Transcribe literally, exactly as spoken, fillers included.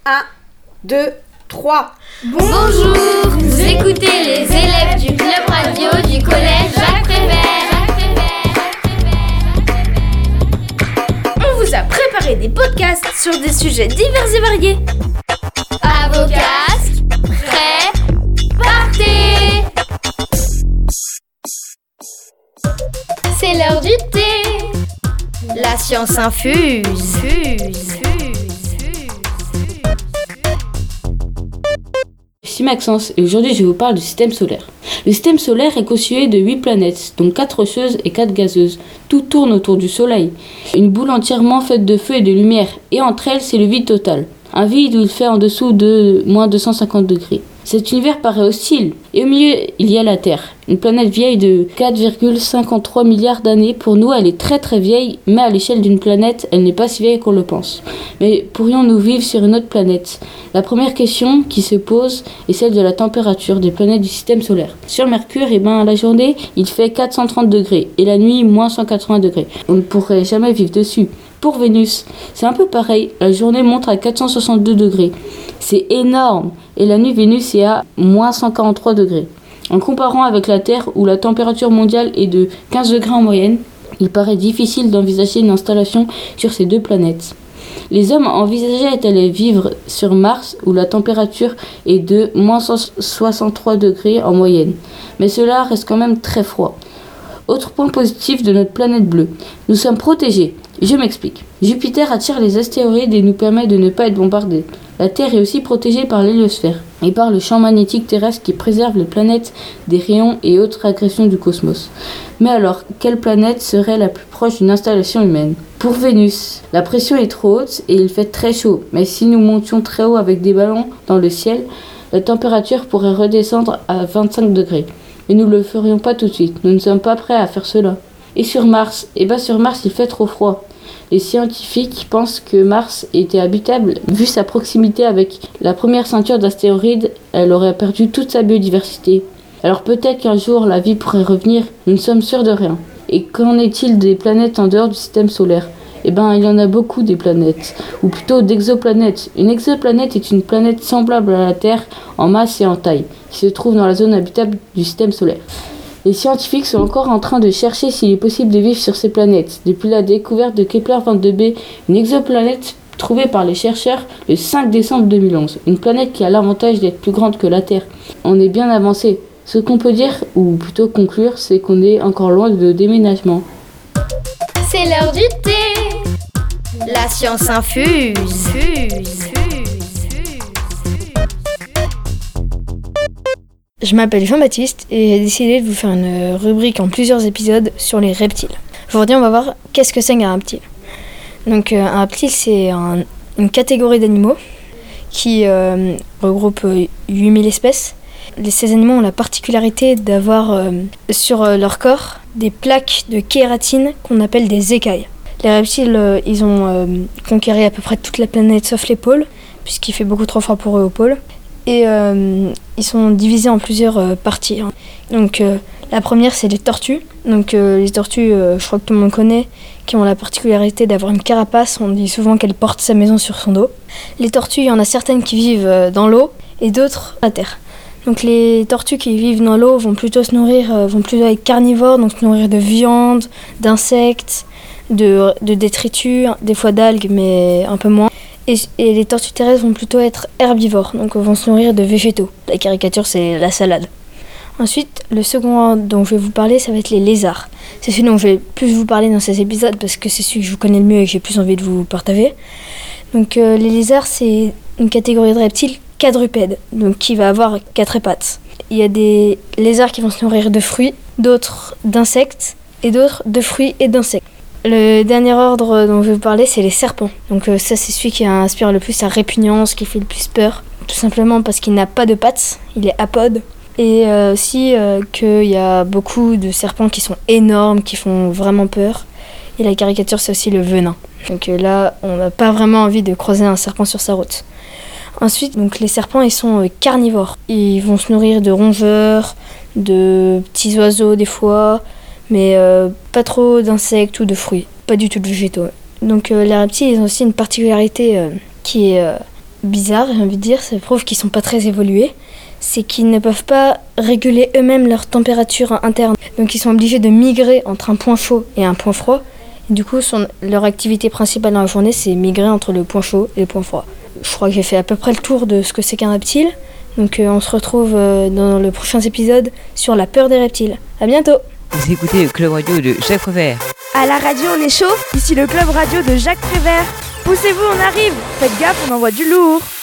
un, deux, trois. Bonjour, vous écoutez les élèves du club radio du collège Jacques Prévert. On vous a préparé des podcasts sur des sujets divers et variés. À vos casques, prêts, partez! C'est l'heure du thé. La science infuse. Je suis Maxence et aujourd'hui je vous parle du système solaire. Le système solaire est constitué de huit planètes, dont quatre rocheuses et quatre gazeuses. Tout tourne autour du soleil. Une boule entièrement faite de feu et de lumière, et entre elles c'est le vide total. Un vide où il fait en dessous de moins deux cent cinquante degrés. Cet univers paraît hostile, et au milieu il y a la Terre, une planète vieille de quatre virgule cinquante-trois milliards d'années. Pour nous elle est très très vieille, mais à l'échelle d'une planète elle n'est pas si vieille qu'on le pense. Mais pourrions-nous vivre sur une autre planète? La première question qui se pose est celle de la température des planètes du système solaire. Sur Mercure, eh ben, la journée il fait quatre cent trente degrés, et la nuit moins cent quatre-vingts degrés. On ne pourrait jamais vivre dessus. Pour Vénus, c'est un peu pareil, la journée monte à quatre cent soixante-deux degrés. C'est énorme, et la nuit Vénus est à moins cent quarante-trois degrés. En comparant avec la Terre où la température mondiale est de quinze degrés en moyenne, il paraît difficile d'envisager une installation sur ces deux planètes. Les hommes envisageaient d'aller vivre sur Mars où la température est de moins cent soixante-trois degrés en moyenne, mais cela reste quand même très froid. Autre point positif de notre planète bleue, nous sommes protégés. Je m'explique. Jupiter attire les astéroïdes et nous permet de ne pas être bombardés. La Terre est aussi protégée par l'héliosphère et par le champ magnétique terrestre qui préserve les planètes des rayons et autres agressions du cosmos. Mais alors, quelle planète serait la plus proche d'une installation humaine? Pour Vénus, la pression est trop haute et il fait très chaud. Mais si nous montions très haut avec des ballons dans le ciel, la température pourrait redescendre à vingt-cinq degrés. Mais nous ne le ferions pas tout de suite. Nous ne sommes pas prêts à faire cela. Et sur Mars, eh ben sur Mars il fait trop froid. Les scientifiques pensent que Mars était habitable. Vu sa proximité avec la première ceinture d'astéroïdes, elle aurait perdu toute sa biodiversité. Alors peut-être qu'un jour la vie pourrait revenir, nous ne sommes sûrs de rien. Et qu'en est-il des planètes en dehors du système solaire? Eh ben il y en a beaucoup des planètes, ou plutôt d'exoplanètes. Une exoplanète est une planète semblable à la Terre en masse et en taille, qui se trouve dans la zone habitable du système solaire. Les scientifiques sont encore en train de chercher s'il est possible de vivre sur ces planètes. Depuis la découverte de Kepler vingt-deux b, une exoplanète trouvée par les chercheurs le cinq décembre deux mille onze. Une planète qui a l'avantage d'être plus grande que la Terre. On est bien avancé. Ce qu'on peut dire, ou plutôt conclure, c'est qu'on est encore loin de déménagement. C'est l'heure du thé. La science infuse. Je m'appelle Jean-Baptiste et j'ai décidé de vous faire une rubrique en plusieurs épisodes sur les reptiles. Aujourd'hui, on va voir qu'est-ce que c'est qu'un reptile. Donc, euh, un reptile, c'est un, une catégorie d'animaux qui euh, regroupe huit mille espèces. Ces animaux ont la particularité d'avoir euh, sur leur corps des plaques de kératine qu'on appelle des écailles. Les reptiles, euh, ils ont euh, conquéri à peu près toute la planète sauf les pôles, puisqu'il fait beaucoup trop froid pour eux aux pôles. Et euh, ils sont divisés en plusieurs euh, parties. Hein. Donc euh, la première c'est les tortues. Donc euh, les tortues, euh, je crois que tout le monde connaît, qui ont la particularité d'avoir une carapace. On dit souvent qu'elle porte sa maison sur son dos. Les tortues, il y en a certaines qui vivent euh, dans l'eau et d'autres à terre. Donc les tortues qui vivent dans l'eau vont plutôt se nourrir, euh, vont plutôt être carnivores, donc se nourrir de viande, d'insectes, de, de détritus, des fois d'algues mais un peu moins. Et, et les tortues terrestres vont plutôt être herbivores, donc vont se nourrir de végétaux. La caricature, c'est la salade. Ensuite, le second dont je vais vous parler, ça va être les lézards. C'est celui dont je vais plus vous parler dans ces épisodes parce que c'est celui que je vous connais le mieux et que j'ai plus envie de vous partager. Donc euh, les lézards, c'est une catégorie de reptiles quadrupèdes, donc qui va avoir quatre pattes. Il y a des lézards qui vont se nourrir de fruits, d'autres d'insectes et d'autres de fruits et d'insectes. Le dernier ordre dont je vais vous parler, c'est les serpents. Donc euh, ça, c'est celui qui inspire le plus sa répugnance, qui fait le plus peur. Tout simplement parce qu'il n'a pas de pattes, il est apode. Et euh, aussi euh, qu'il y a beaucoup de serpents qui sont énormes, qui font vraiment peur. Et la caricature, c'est aussi le venin. Donc euh, là, on n'a pas vraiment envie de croiser un serpent sur sa route. Ensuite, donc, les serpents, ils sont euh, carnivores. Ils vont se nourrir de rongeurs, de petits oiseaux des fois, mais euh, pas trop d'insectes ou de fruits, pas du tout de végétaux. Donc euh, les reptiles, ils ont aussi une particularité euh, qui est euh, bizarre, j'ai envie de dire, ça prouve qu'ils sont pas très évolués. C'est qu'ils ne peuvent pas réguler eux-mêmes leur température interne. Donc ils sont obligés de migrer entre un point chaud et un point froid. Et du coup, son, leur activité principale dans la journée, c'est migrer entre le point chaud et le point froid. Je crois que j'ai fait à peu près le tour de ce que c'est qu'un reptile. Donc euh, on se retrouve euh, dans le prochain épisode sur la peur des reptiles. À bientôt. Vous écoutez le Club Radio de Jacques Prévert. À la radio, on est chaud. Ici le club radio de Jacques Prévert. Poussez-vous, on arrive. Faites gaffe, on envoie du lourd.